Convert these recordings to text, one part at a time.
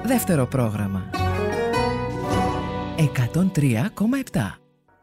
Δεύτερο πρόγραμμα 103,7.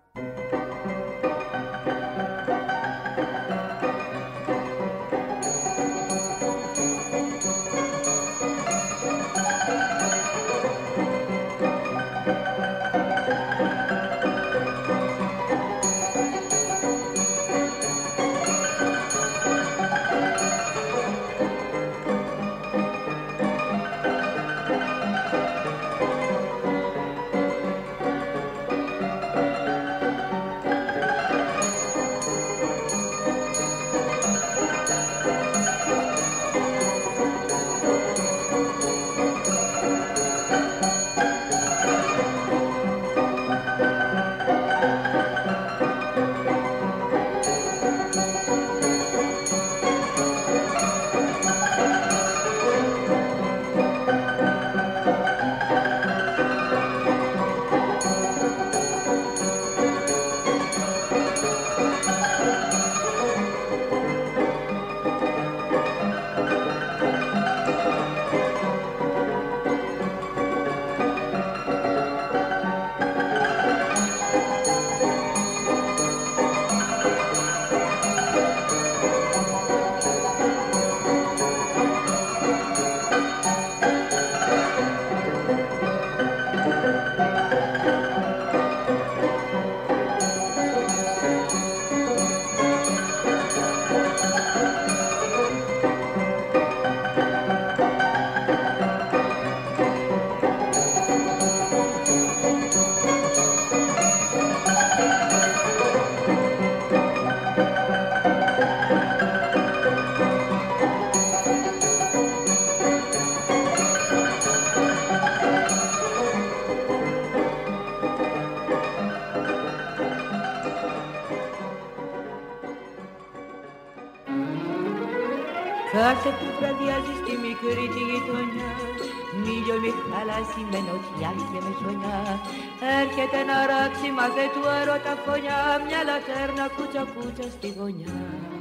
Κάθε που βραδιάζει στη μικρή τη γειτονιά, μήλιο με χαλασμένο τιάλι και με χιονιά, έρχεται να ράξει μάθε του έρωτα φωνιά, μια λατέρνα κούτσα κούτσα στη γωνιά.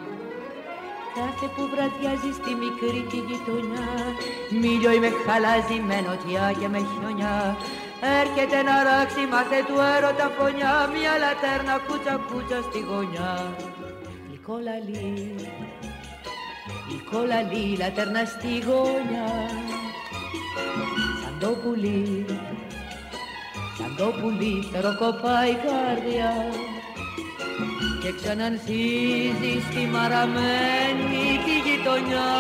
Κάθε που βραδιάζει στη μικρή τη γειτονιά, μήλιο με χαλασμένο τιάλι και με χιονιά, έρχεται να ράξει μάθε του έρωτα φωνιά, μια λατέρνα κούτσα κούτσα στη γωνιά. Λικόλαλη, λικόλαλη, λατέρνα στη γωνιά, σαν το πουλί, φτεροκοπάει η καρδιά και ξανανθίζει στη μαραμένη τη γειτονιά,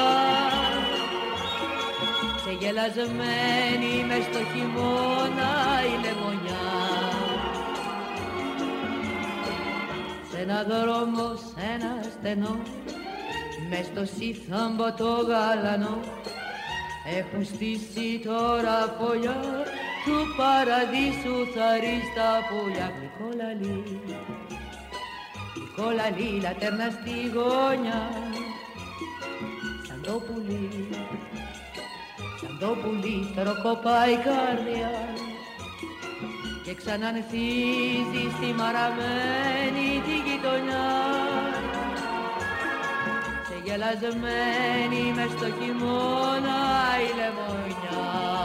ξεγελασμένη μες στο χειμώνα η λεμονιά. Σ' ένα δρόμο, σ' ένα στενό, μες στο σύθαμπο το γαλανό, έχουν στήσει τώρα φωλιά του παραδείσου θαρρεί στα πουλιά. Λικόλαλη, λικόλαλη, λατέρνα στη γωνιά, σαν το πουλί, φτεροκοπάει η καρδιά και ξανανθίζει στη μαραμένη τη γειτονιά, γελασμένη μες στο χειμώνα η λεμονιά.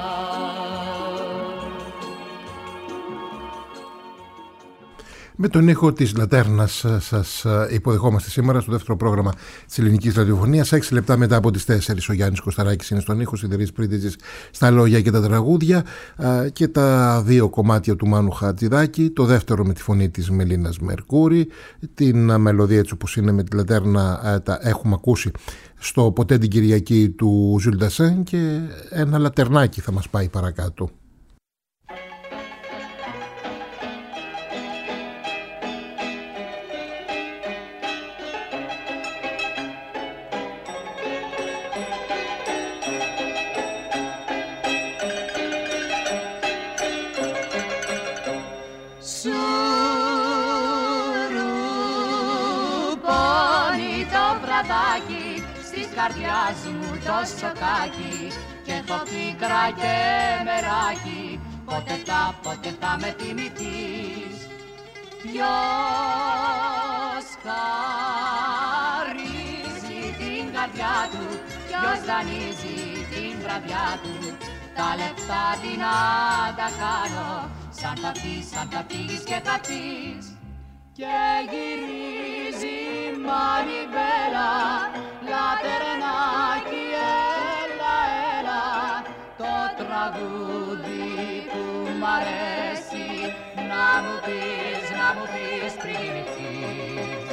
Με τον ήχο της Λατέρνας σας υποδεχόμαστε σήμερα στο δεύτερο πρόγραμμα της ελληνικής ραδιοφωνίας. 6 λεπτά μετά από τις 4 ο Γιάννης Κωσταράκης είναι στον ήχο, Σιδηρής Πρίτιζης στα λόγια και τα τραγούδια, και τα δύο κομμάτια του Μάνου Χατζηδάκη, το δεύτερο με τη φωνή της Μελίνας Μερκούρη, την μελωδία έτσι όπως είναι με τη Λατέρνα τα έχουμε ακούσει στο Ποτέ την Κυριακή του Ζουλ Ντασέν, και ένα λατερνάκι θα μας πάει παρακάτω. Καρδιάς μου το σοκάκι και το πίκρα και μεράκι, ποτέ θα με θυμηθείς. Ποιος χαρίζει την καρδιά του, ποιος δανείζει την βραδιά του, τα λεπτά τι να τα κάνω, σαν θα πεις και θα πεις. Και γυρίζει μανιβέλα, λατερνάκι, έλα, έλα, το τραγούδι που μ' αρέσει, να μου πεις πριν λυθείς.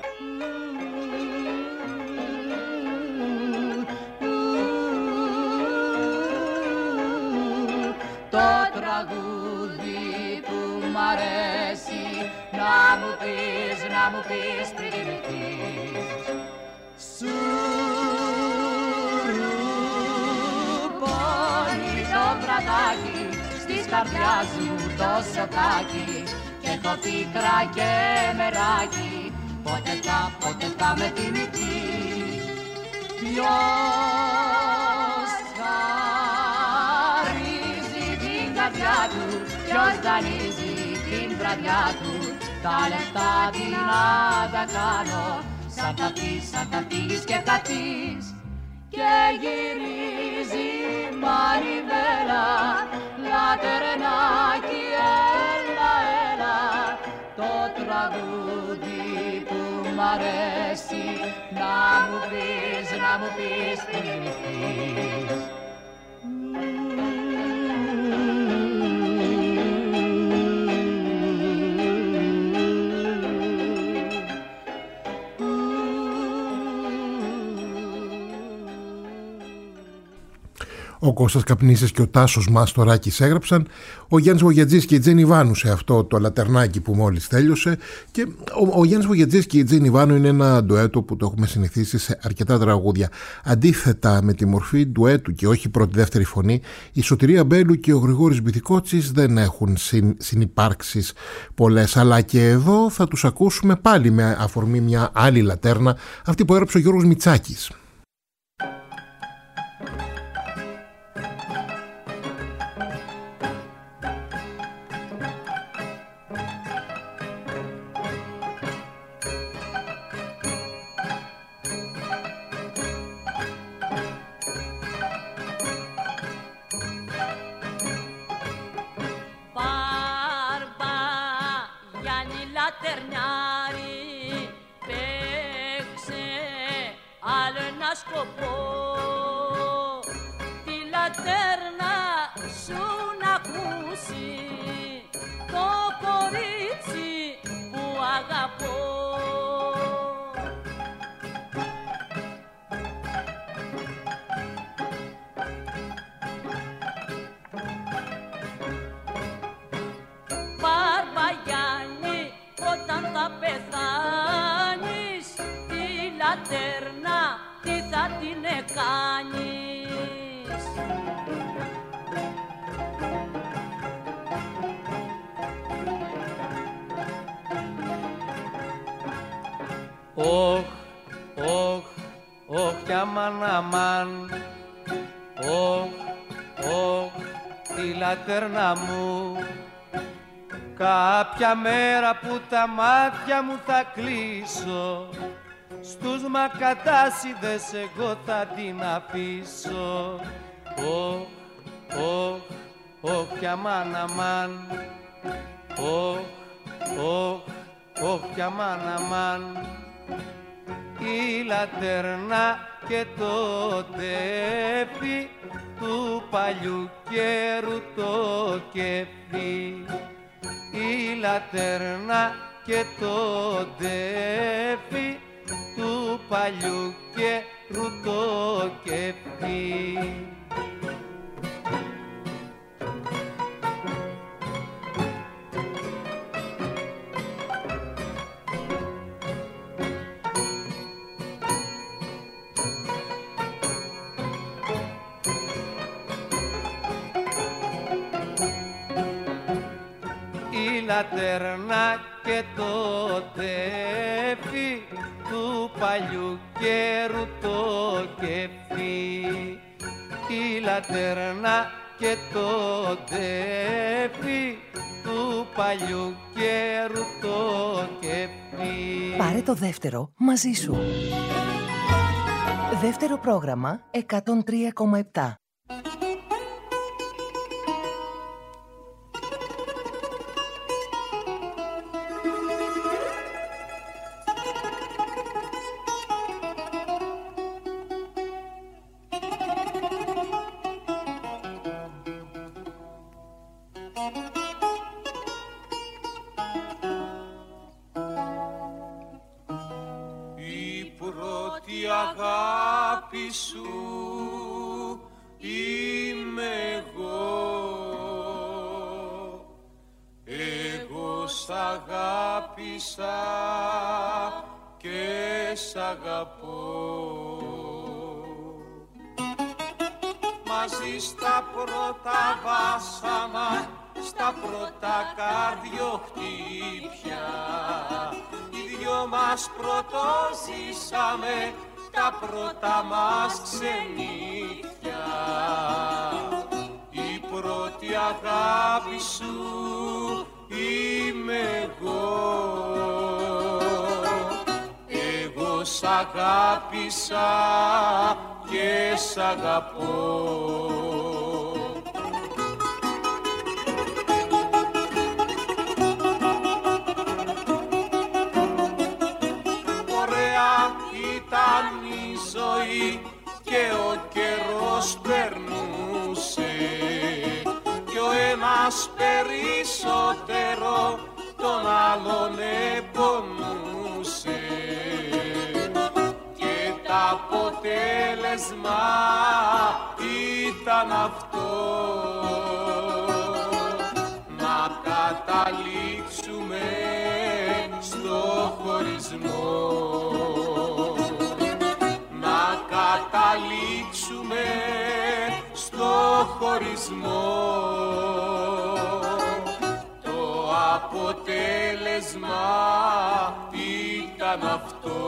Το τραγούδι που μ' αρέσει, να μου πεις πριν λυθείς. Σουρουπώνει το κρατάκι στις καρδιάς μου το σοκάκι, και έχω πίκρα και μεράκι, πότε θα με θυμηθείς. Ποιος χαρίζει την καρδιά του, ποιος δανείζει την βραδιά του, τα λεφτά τι να τα κάνω, σαν θα πεις και θα πεις. Και γυρίζει μανιβέλα, λατερνάκι, έλα, έλα, το τραγούδι που μ' αρέσει, να μου πεις πριν λυθείς. Ο Κώστας Καπνίσης και ο Τάσος Μαστοράκης έγραψαν, ο Γιάννης Βογιατζής και η Τζέννη Βάνου σε αυτό το λατερνάκι που μόλις τέλειωσε, και ο Γιάννης Βογιατζής και η Τζέννη Βάνου είναι ένα ντουέτο που το έχουμε συνηθίσει σε αρκετά τραγούδια. Αντίθετα με τη μορφή ντουέτου και όχι πρώτη-δεύτερη φωνή, η Σωτηρία Μπέλου και ο Γρηγόρης Μπιθικότσης δεν έχουν συνυπάρξεις πολλές, αλλά και εδώ θα τους ακούσουμε πάλι με αφορμή μια άλλη λατέρνα, αυτή που έγραψε ο Γιώργος Μητσάκης. κι αμάν αμάν, τη λατέρνα μου. Κάποια μέρα που τα μάτια μου θα κλείσω, στους μακατάσιδες εγώ θα την αφήσω. Κι αμάν αμάν, κι αμάν αμάν. Η λατέρνα και το τέφι του παλιού καιρού το κέφι. Η λατέρνα και το τέφι του παλιού καιρού το κέφι. Λατέρνα και το τέφι του παλιού καιρού το κέφι. Η λατέρνα και το τέφι του παλιού καιρού το κέφι. Πάρε το δεύτερο μαζί σου. Δεύτερο πρόγραμμα 103,7. αγάπησα και σ' αγαπώ. Μαζί στα πρώτα βάσανα, στα πρώτα καρδιοχτύπια, οι δυο μας πρωτοζήσαμε τα πρώτα μας ξενύχια. Η πρώτη αγάπη σου είμαι εγώ. Εγώ σ' αγάπησα και σ' αγαπώ. Ωραία ήταν η ζωή και ο καιρός περνούσε κι ο ένας περισσότερο τον άλλον επονούσε και το αποτέλεσμα ήταν αυτό, να καταλήξουμε στο χωρισμό, να καταλήξουμε στο χωρισμό. Το αποτέλεσμα ήταν αυτό.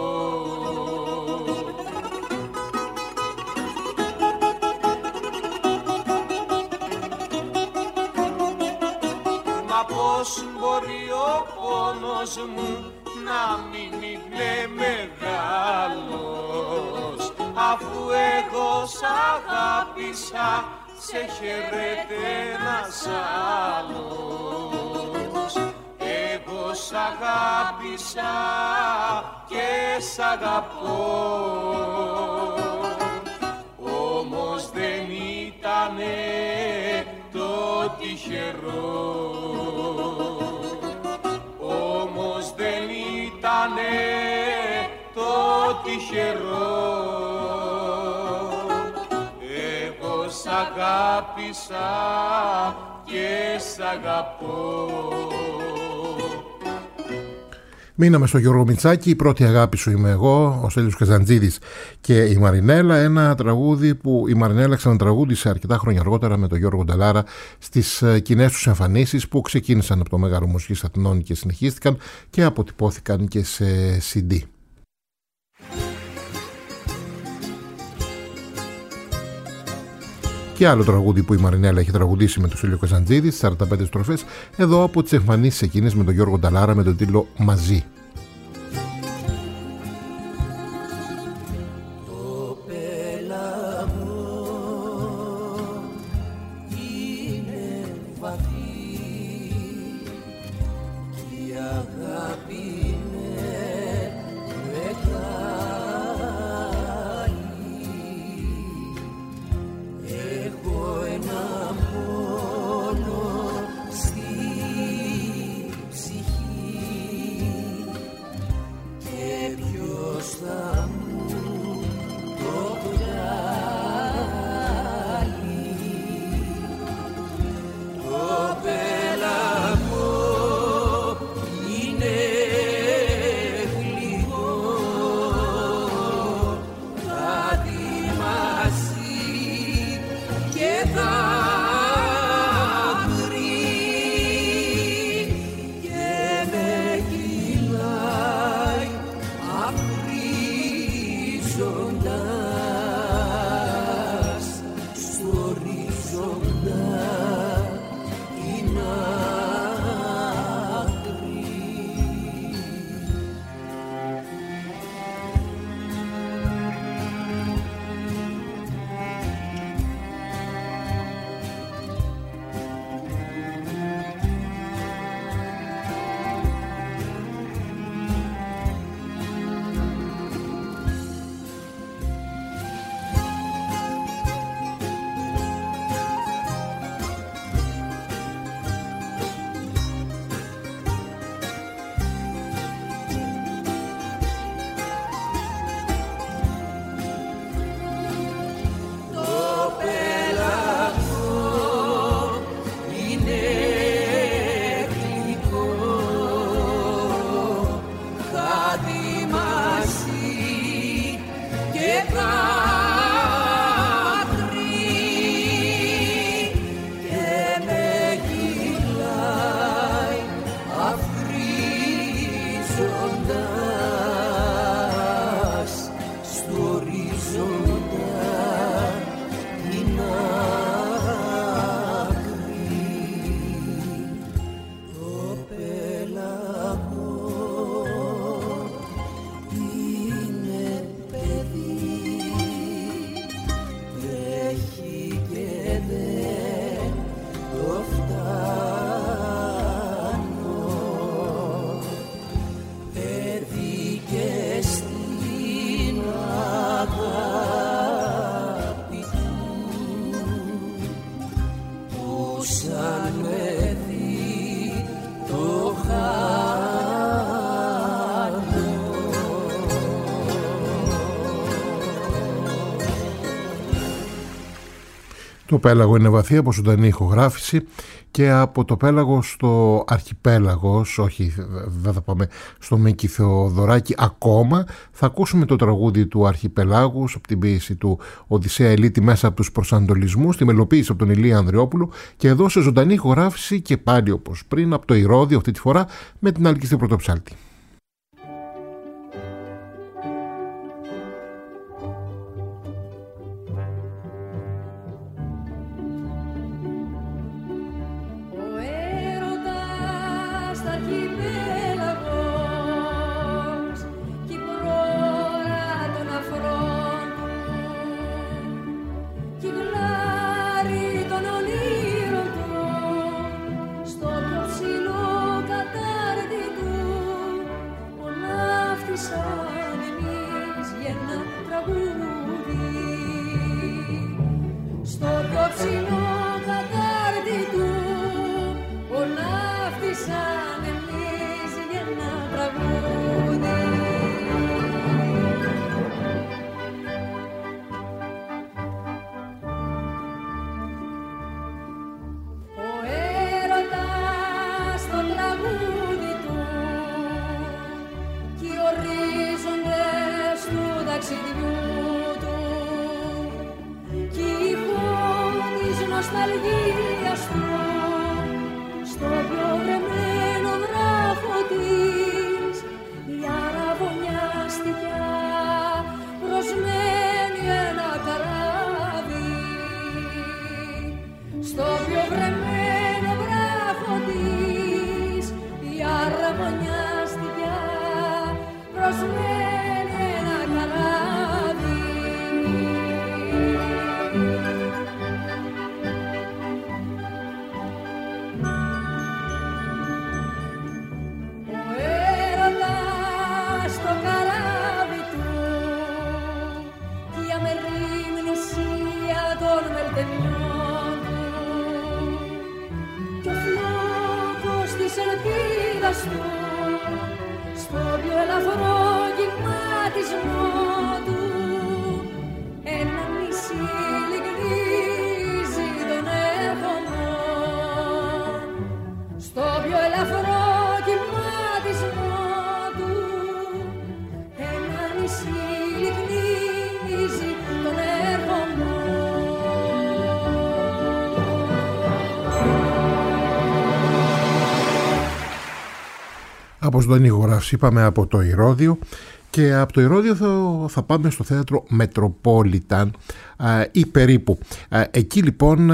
Μα πώς μπορεί ο πόνος μου να μην είναι μεγάλος, αφού εγώ σ' αγάπησα, σε χαιρέται ένας άλλος. Εγώ σ' αγάπησα και σ' αγαπώ, όμως δεν ήτανε το τυχερό, όμως δεν ήτανε το τυχερό. Εγώ σ' αγάπησα και σ' αγαπώ. Μείναμε στο Γιώργο Μητσάκη, η πρώτη αγάπη σου είμαι εγώ, ο Στέλιος Καζαντζίδης και η Μαρινέλα, ένα τραγούδι που η Μαρινέλα ξανατραγούδισε αρκετά χρόνια αργότερα με τον Γιώργο Νταλάρα στις κοινές τους εμφανίσεις που ξεκίνησαν από το Μέγαρο Μουσικής Αθηνών και συνεχίστηκαν και αποτυπώθηκαν και σε CD. Και άλλο τραγούδι που η Μαρινέλα έχει τραγουδήσει με τον Στέλιο Καζαντζίδη, 45 στροφές, εδώ από τις εμφανίσεις εκείνες με τον Γιώργο Νταλάρα με τον τίτλο «Μαζί». Το πέλαγο είναι βαθύ, από ζωντανή ηχογράφηση, και από το πέλαγο στο αρχιπέλαγος, όχι δεν θα πάμε στο Μίκη Θεοδωράκη ακόμα, θα ακούσουμε το τραγούδι του Αρχιπελάγους από την ποίηση του Οδυσσέα Ελίτη μέσα από τους προσανατολισμούς, τη μελοποίηση από τον Ηλία Ανδριόπουλο, και εδώ σε ζωντανή ηχογράφηση και πάλι όπως πριν από το Ηρώδιο, αυτή τη φορά με την Άλκη στην Πρωτοψάλτη. Από ζωντανή ηχογράφηση είπαμε από το Ηρώδιο, και από το Ηρώδιο θα πάμε στο θέατρο Μετροπόλιταν ή περίπου. Εκεί λοιπόν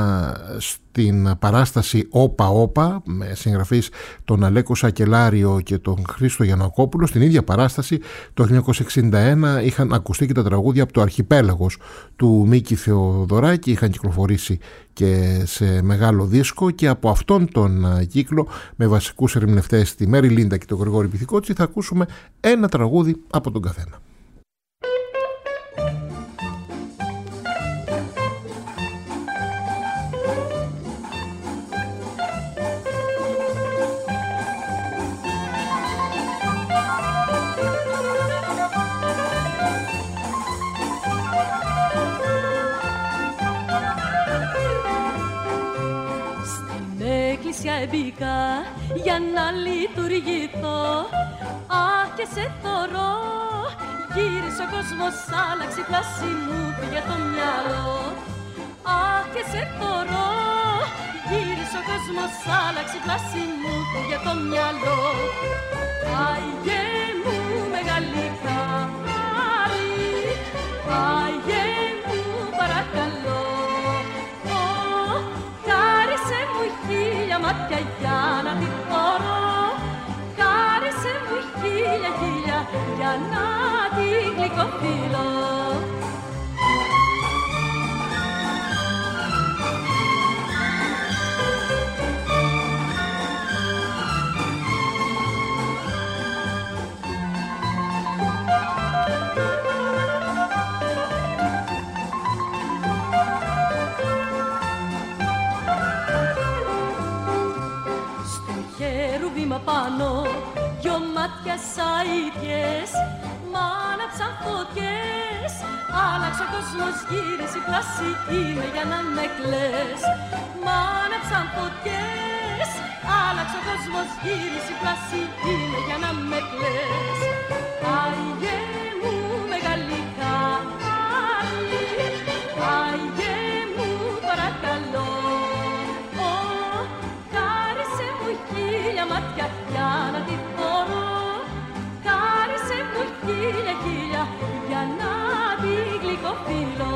στην παράσταση Όπα Όπα, με συγγραφείς τον Αλέκο Σακελάριο και τον Χρήστο Γιαννακόπουλο, στην ίδια παράσταση το 1961 είχαν ακουστεί και τα τραγούδια από το Αρχιπέλαγος του Μίκη Θεοδωράκη, είχαν κυκλοφορήσει και σε μεγάλο δίσκο, και από αυτόν τον κύκλο με βασικούς ερμηνευτές τη Μέρι Λίντα και τον Γρηγόρη Πυθικότση θα ακούσουμε ένα τραγούδι από τον καθένα. Μπήκα για να λειτουργηθώ. Αχ, και σε θωρώ. Γύρισε ο κόσμος, άλλαξε η πλάση μου, πήγε το μυαλό. Αχ, και σε θωρώ. Γύρισε ο κόσμος, άλλαξε η πλάση μου, πήγε το μυαλό. Άγιε μου μεγάλη χάρη, άγιε μου παρακαλώ. Χίλια μάτια για να τη θωρώ. Χάρισε μου χίλια χίλια για να τη γλυκοφύλλω. Πάνω, δυο μάτια σαΐδιες, Μ' άναψαν φωτιές, άλλαξε ο κόσμος, γύρισε η πλάση, είναι για να με κλαις. Μ' άναψαν φωτιές, άλλαξε ο κόσμος, γύρισε η πλάση, είναι για να με κλαις. Άιγε μου μεγάλη χάρη, άιγε μου παρακαλώ, χάρισε μου χίλια μάτια για να τη φορώ, χάρισε μου χίλια χίλια για να τη γλυκοφείλω.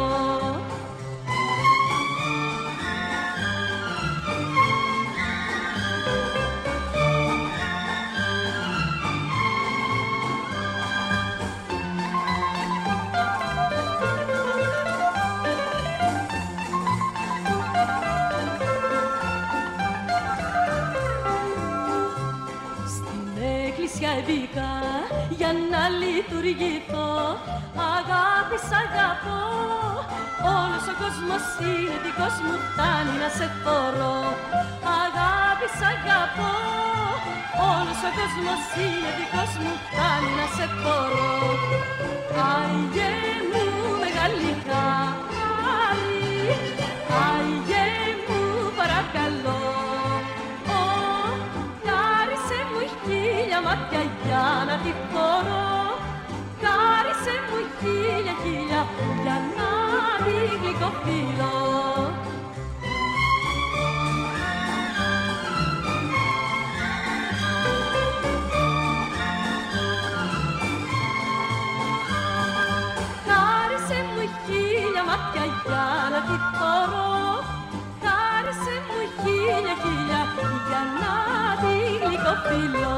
Μπήκα για να λειτουργηθώ, αγάπη σ' αγαπώ, όλος ο κόσμος είναι δικός μου, φτάνει να σε θωρώ. Αγάπη σ' αγαπώ, όλος ο κόσμος είναι δικός μου, φτάνει να σε θωρώ. Άιγε μου μεγάλη χάρη, άιγε μου παρακαλώ, χίλια μάτια για να τη φορώ, χάρισε μου χίλια χίλια για να τη γλυκοφείλω. Χάρισε μου χίλια μάτια για να τη φορώ, χάρισε μου χίλια χίλια για να τη γλυκοφείλω.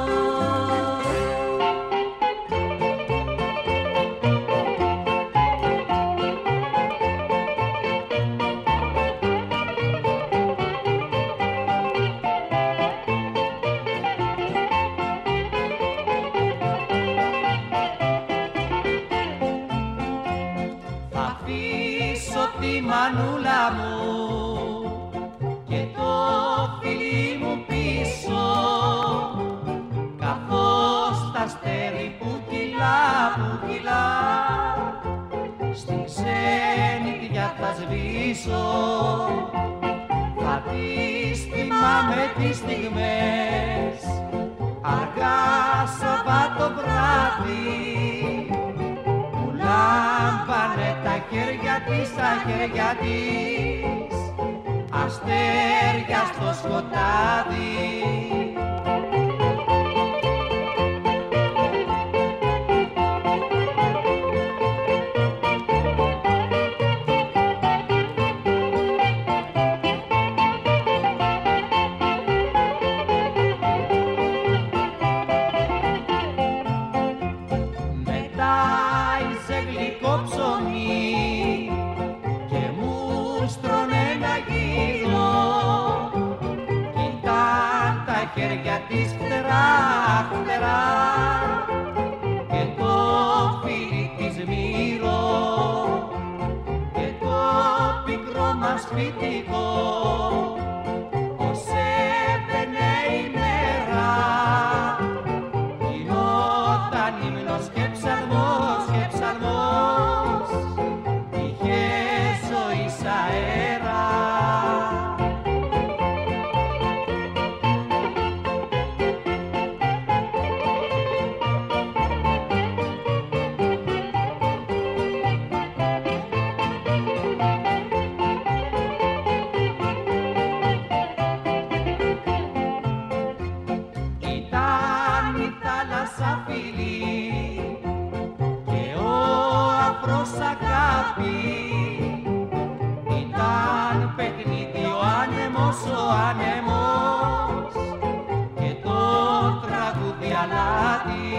Θα αφήσω τη μανούλα μου και το φιλί μου πίσω, καθώς τα αστέρι που κυλά, στην ξενιτιά θα σβήσω. Θα τις θυμάμαι τις στιγμές, αργά Σαββάτο βράδυ, που λάμπανε τα χέρια της, αστέρια στο σκοτάδι. Μετάιζε γλυκό ψωμί και μου στρώνε ένα γύρο, κοίταν τα χέρια της φτερά και το φίλι της μύρο και το πικρό μας σπιτικό, ως έμπαινε η μέρα, γινόταν ύμνος και ψαλμός, είχε ζωή σ' αέρα. Ήταν η θάλασσα φιλή και ο αφρός αγάπη, ήταν παιχνίδι ο άνεμος και το τραγούδι αλάτι,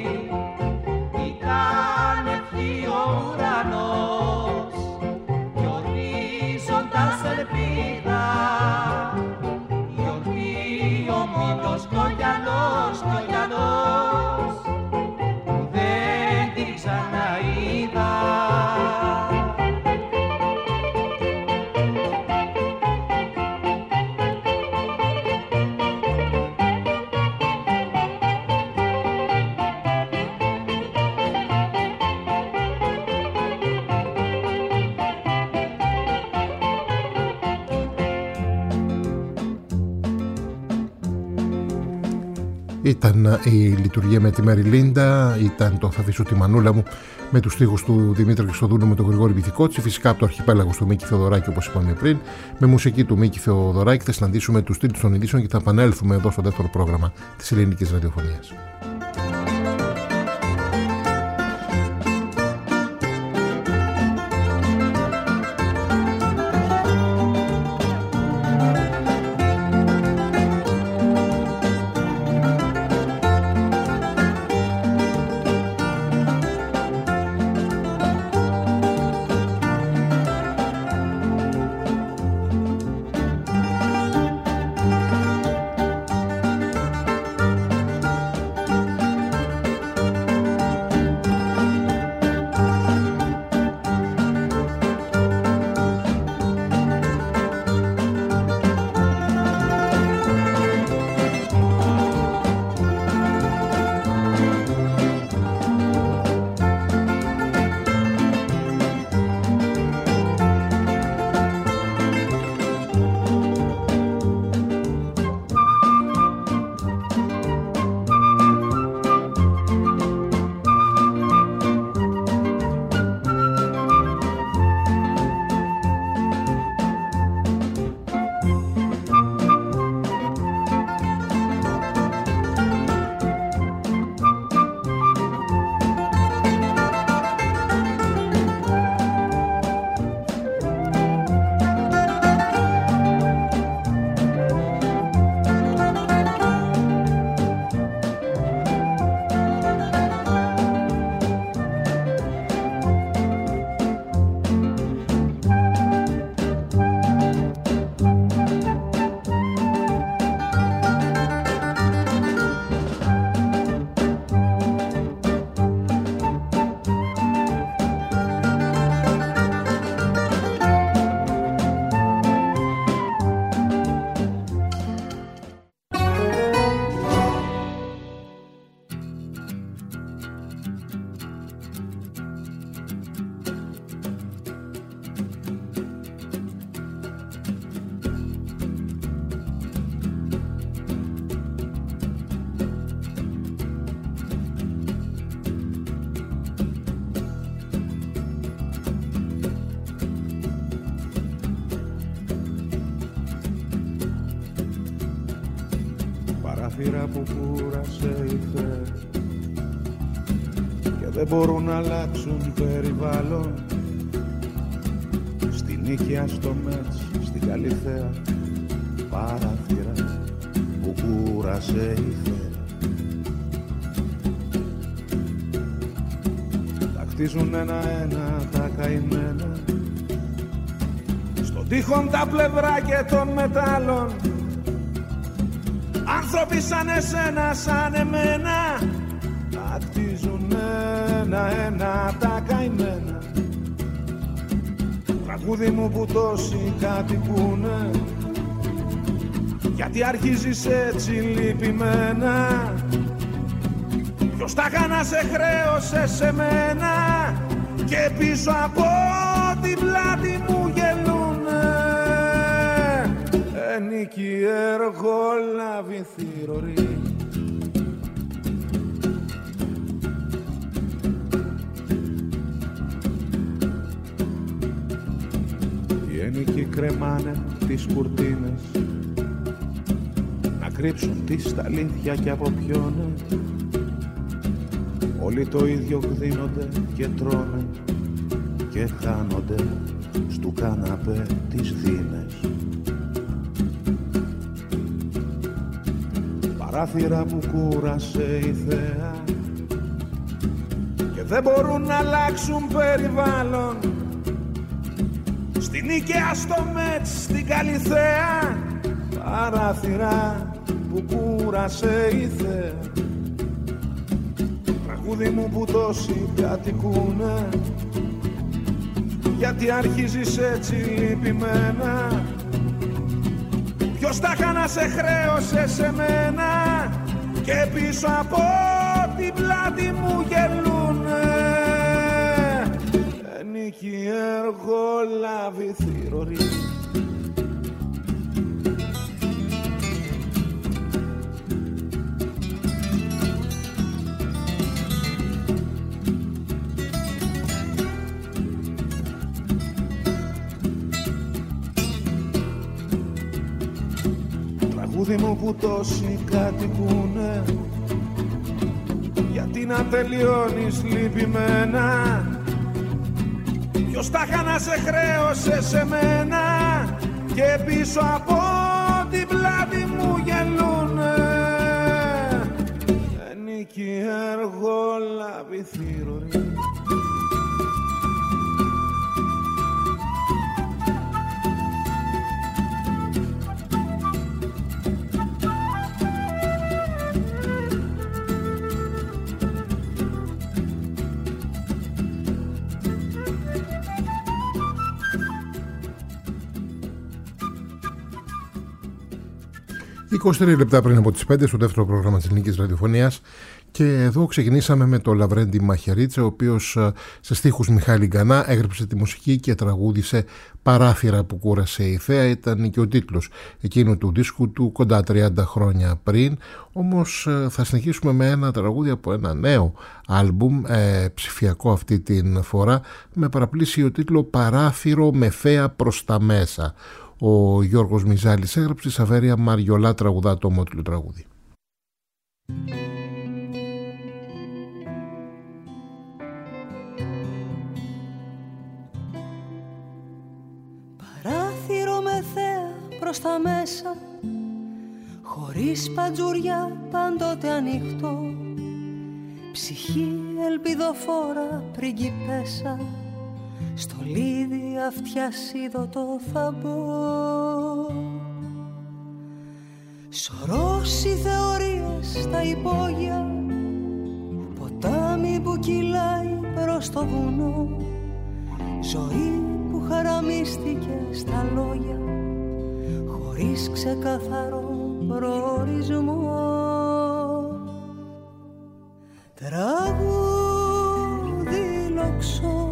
ήταν ευχή ο ουρανός και ορίζοντας ελπίδα, γιορτή ο μήλος κι ο γυαλός που δεν την ξαναείδα. Ήταν η λειτουργία με τη Μέρι Λίντα, ήταν το «Θα αφήσω τη μανούλα μου» με τους στίχους του Δημήτρη Χριστοδούλου με τον Γρηγόρη Βυθικότση, φυσικά από το αρχιπέλαγος του Μίκη Θεοδωράκη, όπως είπαμε πριν, με μουσική του Μίκη Θεοδωράκη. Θα συναντήσουμε τους τίτλους των ειδήσεων και θα επανέλθουμε εδώ στο δεύτερο πρόγραμμα της ελληνικής ραδιοφωνίας. Παράθυρα που κούρασε η θέα και δεν μπορούν να αλλάξουν περιβάλλον. Στη Νίκαια, στο Μέτς, στην Καλυθέα. Παράθυρα που κούρασε η θέα. Τα χτίζουν ένα-ένα τα καημένα στον τείχον τα πλευρά και των μετάλλων. Άνθρωποι σαν εσένα, σαν εμένα, τα χτίζουν ένα-ένα τα καημένα. Τραγούδι μου που τόσοι κατοικούνε, γιατί αρχίζεις έτσι λυπημένα. Ποιος τα να σε χρέωσε σε μένα και πίσω από την πλάτη μου γελούνε. Νίκη εργόλαβη θηρορή. Οι ένικοι κρεμάνε τις κουρτίνες να κρύψουν τις σταλήθια και από ποιόνε. Όλοι το ίδιο γδίνονται και τρώνε και χάνονται στου καναπέ τις δίνες. Παράθυρα που κούρασε η θέα και δεν μπορούν να αλλάξουν περιβάλλον. Στην Νίκαια, στο Μέτς, στην Καλυθέα. Παράθυρα που κούρασε η θέα. Τραγούδι μου που τόσοι κατοικούνε, γιατί αρχίζεις έτσι λυπημένα. Ποιος τα να σε χρέωσε σε μένα και πίσω από την πλάτη μου γελούνε. Νίκη εργόλαβη θηρορή. σπούδι μου που τόσοι κατοικούνε, γιατί να τελειώνεις λυπημένα, ποιος τα να σε χρέωσε σε μένα, και πίσω από την πλάτη μου γελούνε ενίκη εργόλαβη θύρωρη. 23 λεπτά πριν από τις 5 στο δεύτερο πρόγραμμα της Ελληνικής Ραδιοφωνίας, και εδώ ξεκινήσαμε με το Λαβρέντι Μαχαιρίτσα, ο οποίος σε στίχους Μιχάλη Γκανά έγραψε τη μουσική και τραγούδισε «Παράθυρα που κούρασε η θέα». Ήταν και ο τίτλος εκείνου του δίσκου του κοντά 30 χρόνια πριν. Όμως θα συνεχίσουμε με ένα τραγούδι από ένα νέο άλμπουμ, ψηφιακό αυτή την φορά, με παραπλήσιο τίτλο «Παράθυρο με θέα προς τα μέσα». Ο Γιώργος Μιζάλης έγραψε, η Σαβέρια Μαριολά τραγουδά το ομότιλο τραγούδι. Παράθυρο με θέα προς τα μέσα, χωρίς παντζουριά πάντοτε ανοιχτό, ψυχή ελπιδοφόρα πριγκιπέσα, στολίδι αυτιάς είδωτο θα μπω. Σωρός οι θεωρίες στα υπόγεια, ποτάμι που κυλάει προς το βουνό, ζωή που χαραμίστηκε στα λόγια, χωρίς ξεκαθαρό προορισμό. Τραγούδι λοξό,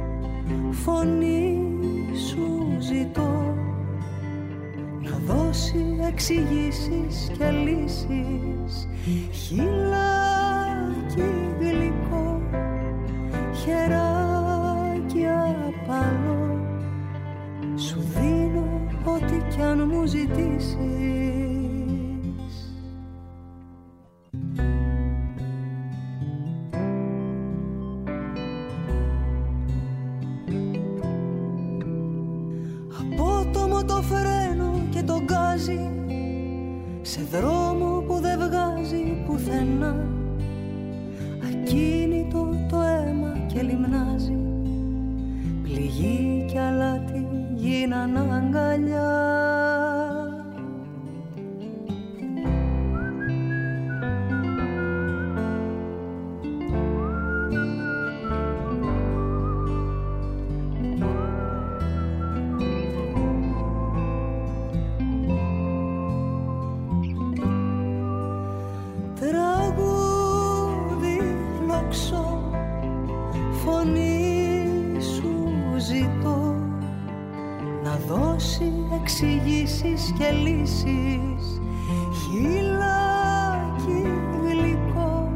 φωνή σου ζητώ, να δώσει εξηγήσεις και λύσεις, χειλάκι γλυκό, χεράκι απαλό, σου δίνω ό,τι κι αν μου ζητήσεις. Σε δρόμο που δεν βγάζει πουθενά, ακίνητο το αίμα και λιμνάζει, πληγή κι αλάτι γίναν αγκαλιά. Εξηγήσεις και λύσεις, χειλάκι γλυκό,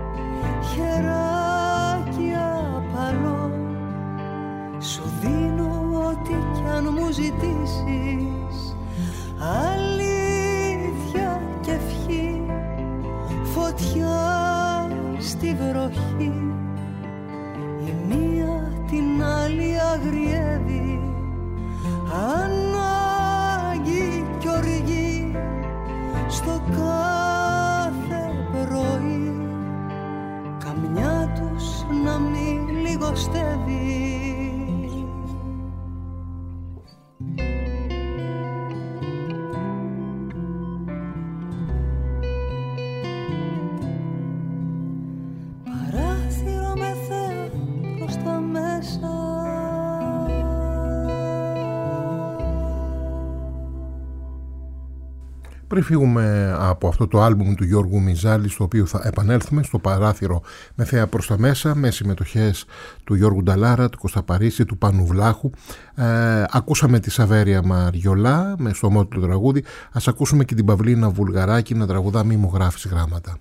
χεράκι απαλό, σου δίνω ό,τι κι αν μου ζητήσεις, αλήθεια και ευχή, φωτιά στη βροχή, η μία την άλλη αγριεύει, ανάγκη κι οργή στο κάθε πρωί, καμιά τους να μην λιγοστεύει. Παράθυρο με θέα προς τα μέσα, Πριν φύγουμε από αυτό το άλμπουμ του Γιώργου Μιζάλη, στο οποίο θα επανέλθουμε, στο Παράθυρο με θέα προς τα μέσα, με συμμετοχές του Γιώργου Νταλάρα, του Κώστα Παρίσι, του Πάνου Βλάχου. Ακούσαμε τη Σαβέρια Μαριολά με στο ομότιλο τραγούδι. Ας ακούσουμε και την Παυλίνα Βουλγαράκη να τραγουδά «Μη μου γράφεις γράμματα».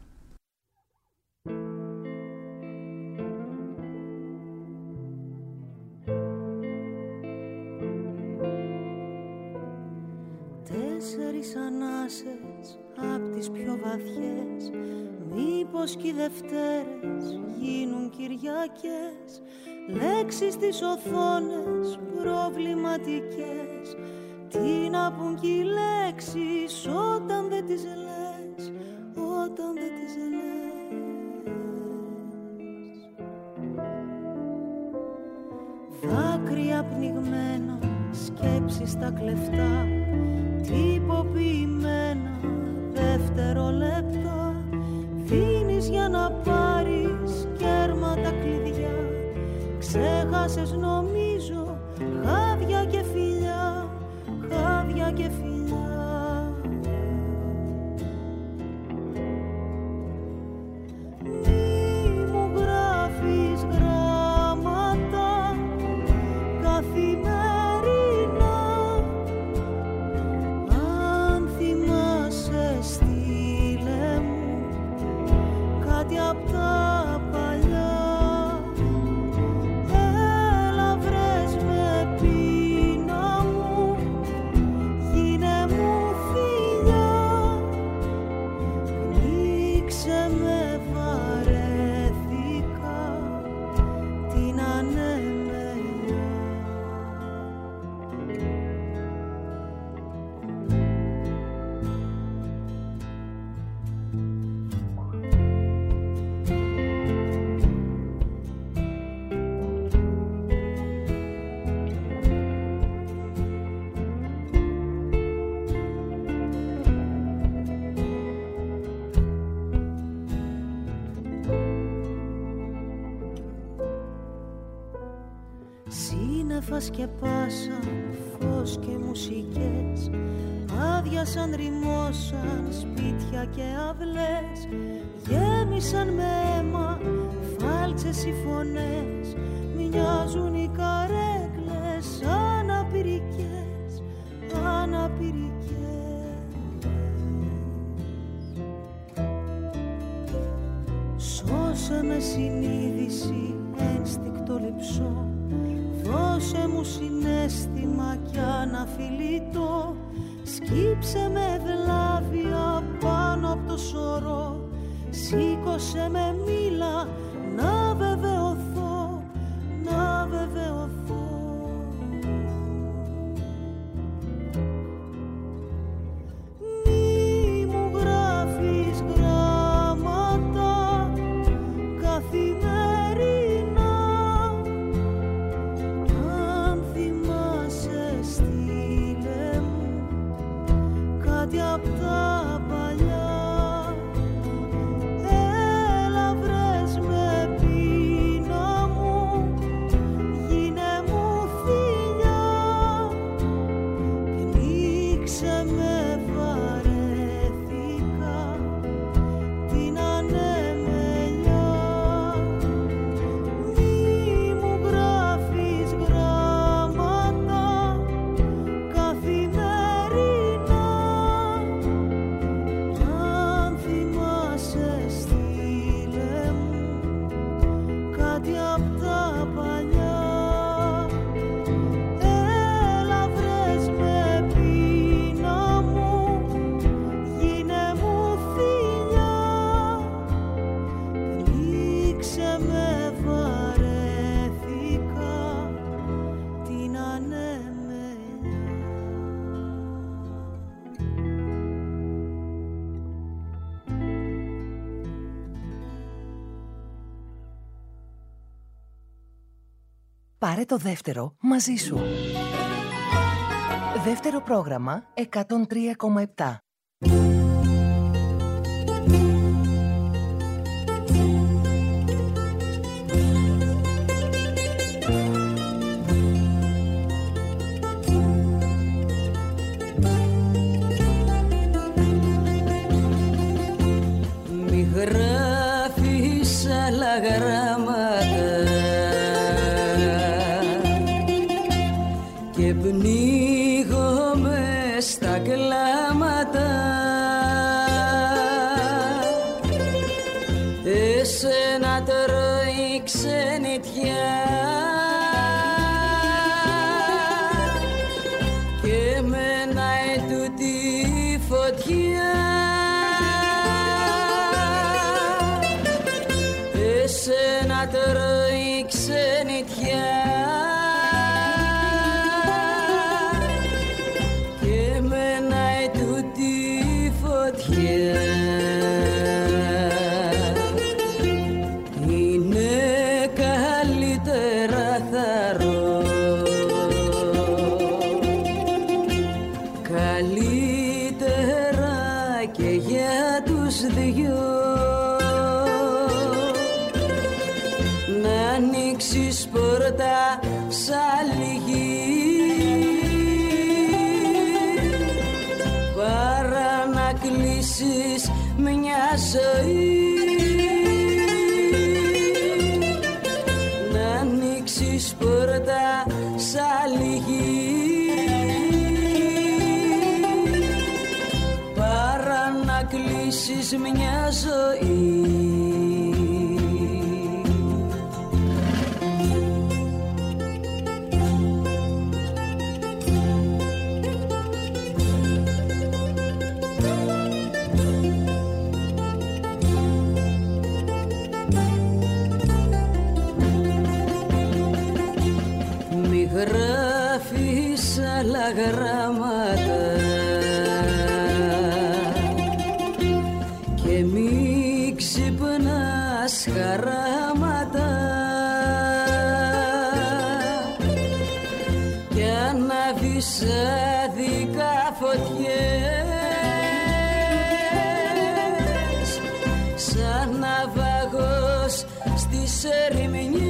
4 ανάσες απ' τις πιο βαθιές. Μήπως κι οι Δευτέρες γίνουν Κυριακές. Λέξεις στις οθόνες προβληματικές. Τι να πουν κι οι λέξεις όταν δεν τις λες, όταν δεν τις λες. Δάκρυα πνιγμένα, σκέψεις στα κλεφτά, τυποποιημένα δευτερόλεπτα. Δίνεις για να πάρεις κέρμα τα κλειδιά. Ξέχασες νομίζω χάδια και φιλιά, χάδια και φιλιά. Μη μου γράφεις γράμματα καθημερινά. Αν θυμάσαι στείλε μου κάτι απ' τα παλιά. Έλα βρες με πείνα μου, γίνε μου φιλιά. Πνίξε με βαρέθηκα την ανέμελια. Σύννεφα σκεπάσαν φως και μουσικές. Άδειασαν, ρημώσαν σπίτια και αυλές. Γέμισαν με αίμα φάλτσες οι φωνές. Μοιάζουν οι καρέκλες αναπηρικές, αναπηρικές. Σώσε με συνείδηση, ένστικτο λειψό. Δώσε μου συναίσθημα κι αναφιλητό. Σκύψε με ευλάβεια πάνω απ' το σωρό. Σήκωσε με μήλα να βεβαιωθώ, να βεβαιωθώ. Μη μου γράφεις γράμματα καθημερινά. Αν θυμάσαι στείλε μου κάτι απ' τα παλιά. Έλα βρες με πείνα μου, γίνε μου φιλιά. Πνίξε με βαρέθηκα την ανέμελια. Μη μου γράφεις γράμματα καθημερινά. Αν θυμάσαι στείλε μου κάτι απ' τα παλιά. Έλα βρες με πείνα μου, γίνε μου φιλιά. Πνίξε με βαρέθηκα την ανέμελια. Πάρε το δεύτερο μαζί σου. Δεύτερο πρόγραμμα 103,7. Μη γράφεις άλλα γράμματα και πνίγομαι στα κλάματα. Εσένα τρώει ξενιτιά και μένα ετούτη φωτιά εσένα τρώει ξενιτιά και εμένα ετούτη φωτιά είναι καλύτερα θαρώ καλύτερα και για τους δυο να ανοίξεις πόρτα σ' άλλη γη παρά να κλείσεις μια ζωή να ανοίξεις πόρτα σ' άλλη γη παρά να κλείσεις μια ζωή. Γράφεις άλλα γράμματα και μη ξυπνάς χαράματα κι ανάβεις άδικα φωτιές σαν ναυαγός στις ερημινιές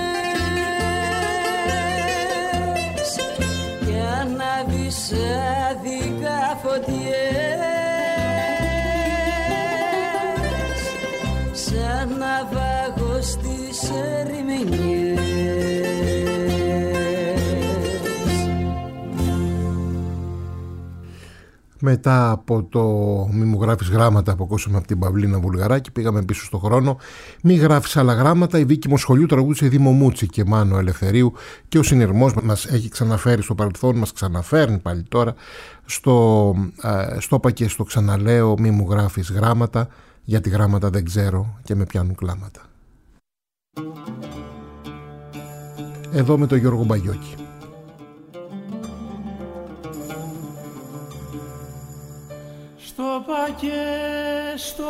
άδικα φωτιές σαν ναυαγός στις ερημινιές. Μετά από το «Μη μου γράφεις γράμματα» που ακούσαμε από την Παυλίνα Βουλγαράκη, πήγαμε πίσω στο χρόνο. «Μη γράφεις άλλα γράμματα», η Βίκη Μοσχολιού τραγούδισε Δήμο Μούτσι και Μάνο Ελευθερίου και ο συνειρμός μας έχει ξαναφέρει στο παρελθόν, μας ξαναφέρνει πάλι τώρα στο είπα και στο ξαναλέω «Μη μου γράφεις γράμματα», γιατί γράμματα δεν ξέρω και με πιάνουν κλάματα. Εδώ με τον Γιώργο Μπαγιώκη. Στο πακέ στο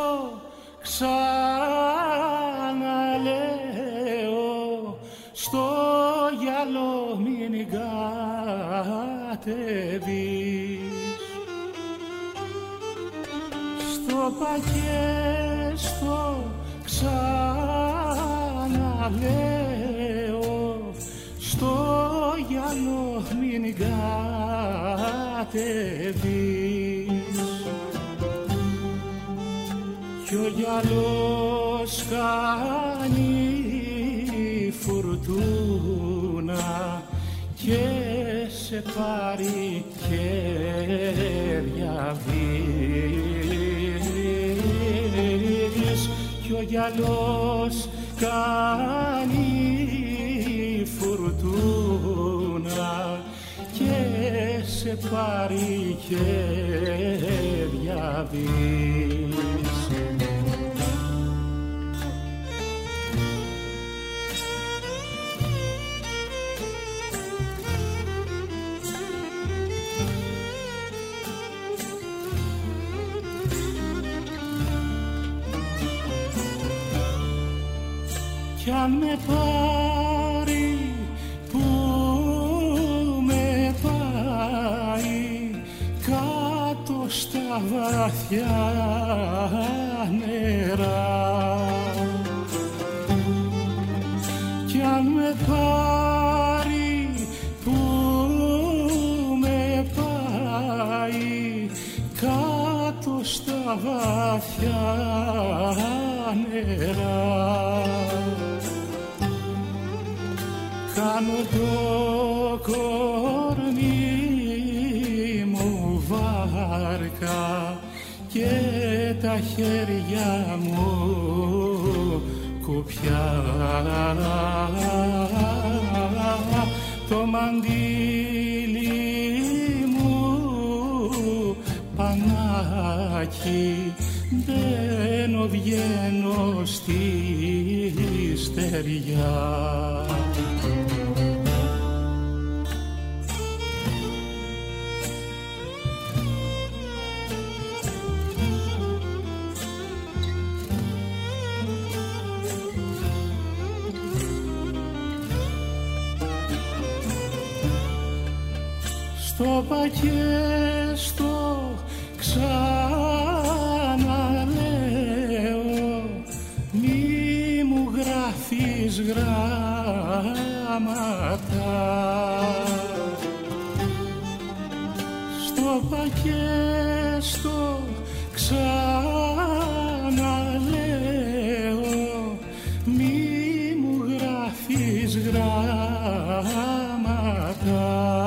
ξαναλέω, στο γυαλό μην κατεβείς. Στο πακέ στο ξαναλέω, στο γυαλό μην κατεβείς. Κι ο γυαλός κάνει φουρτούνα και σε πάρει χέρια βείς. Κι ο γυαλός κάνει φουρτούνα και σε πάρει χέρια βείς. Κι αν με πάρει που με πάει κάτω στα βαθιά νερά, κι αν με πάρει που με πάει κάτω στα βαθιά νερά, κάνω το κορμί μου βάρκα και τα χέρια μου κουπιά. Το μαντίλι μου φυλακή μπαίνω βγαίνω στη στεριά. Στο πακέστο ξαναλέω μη μου γράφεις γράμματα. Στο πακέστο ξαναλέω μη μου γράφεις γράμματα.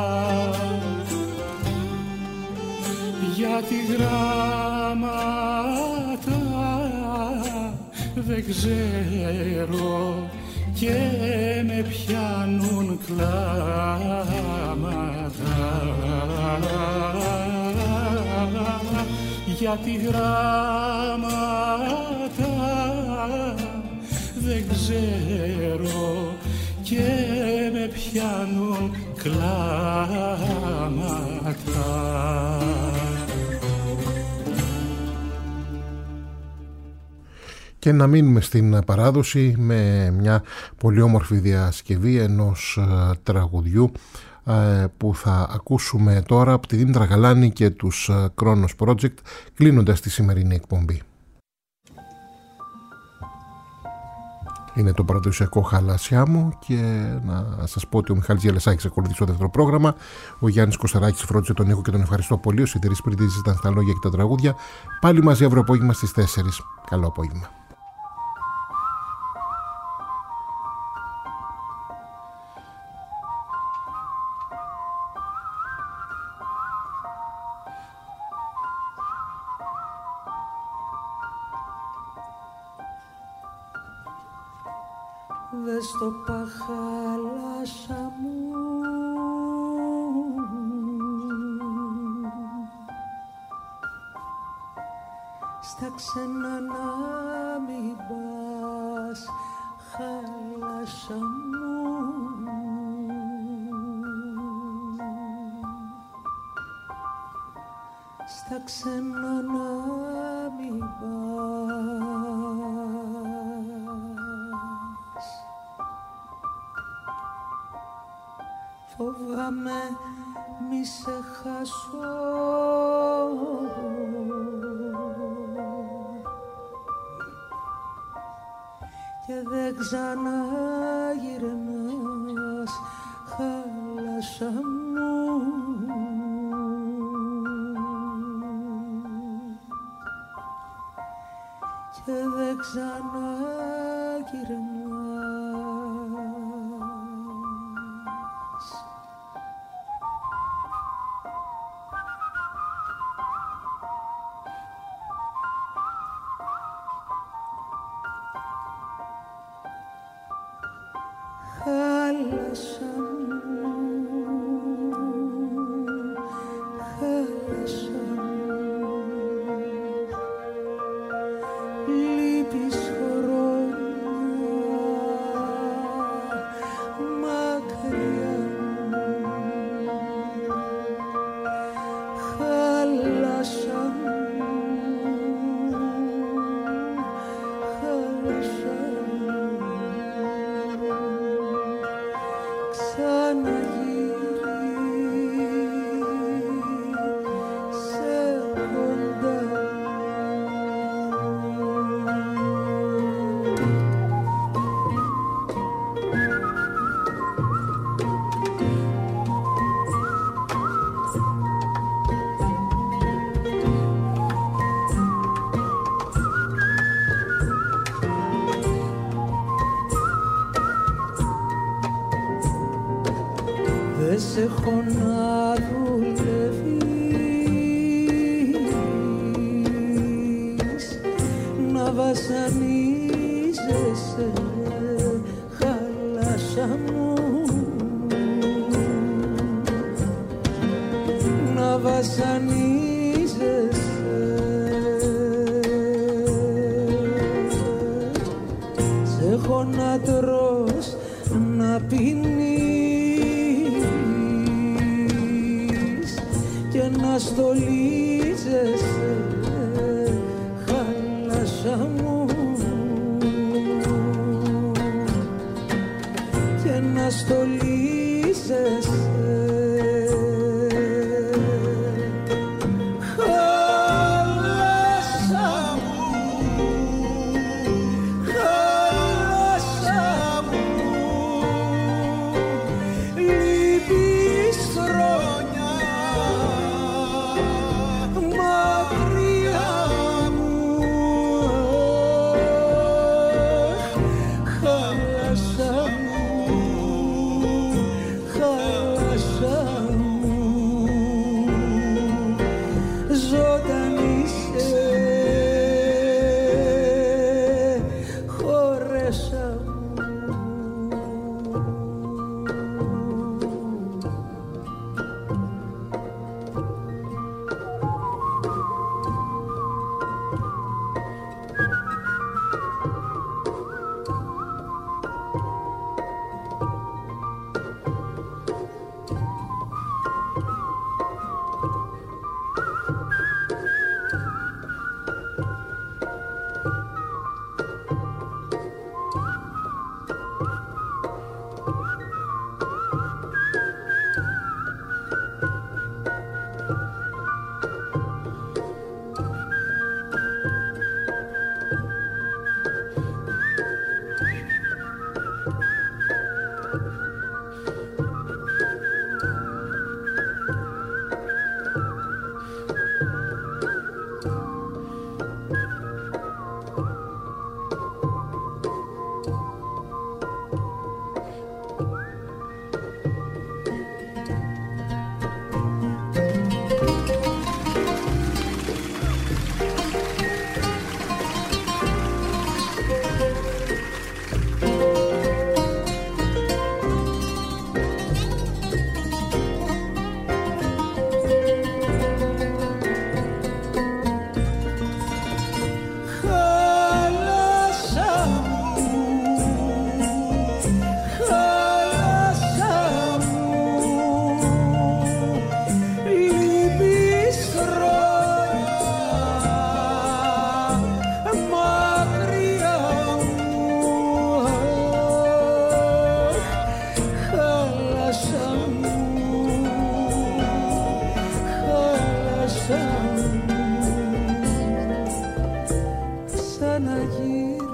Γιατί γράμματα δεν ξέρω και με πιάνουν κλάματα. Γιατί γράμματα δεν ξέρω και με πιάνουν κλάματα. Και να μείνουμε στην παράδοση με μια πολύ όμορφη διασκευή ενός τραγουδιού που θα ακούσουμε τώρα από τη Δήμητρα Γαλάνη και τους Kronos Project, κλείνοντας τη σημερινή εκπομπή. Είναι το παραδοσιακό Χαλάσιά μου και να σας πω ότι ο Μιχάλης Γελεσάκης ακολουθεί στο δεύτερο πρόγραμμα. Ο Γιάννης Κωσταράκης φρόντισε τον ήχο και τον ευχαριστώ πολύ. Ο Σιδηρής Πριτίζης ήταν στα λόγια και τα τραγούδια. Πάλι μαζί αύριο απόγευμα στις 4. Καλό απόγευμα. Δες το παχαλάσα μου στα ξένα να μην πας, χαλάσα μου. Στα ξένα να μην πας. Φοβάμαι μη σε χάσω και δεν ξαναγυρνάς, χάλασα μου. Και δεν ξαναγυρνάς. Χάλασα μου, χάλασα μου. Λείπεις χρόνια μακριά μου. Χάλασα μου, χάλασα μου. Ξαναγύρισε κοντά. Δεν σε έχω να δουλεύεις, να βασανίζεσαι, χάλασα μου. Να βασανίζεσαι, ο νατρός να πίνεις και να στολίζεσαι, χάλασα μου, και να στολίζεσαι. Σαν να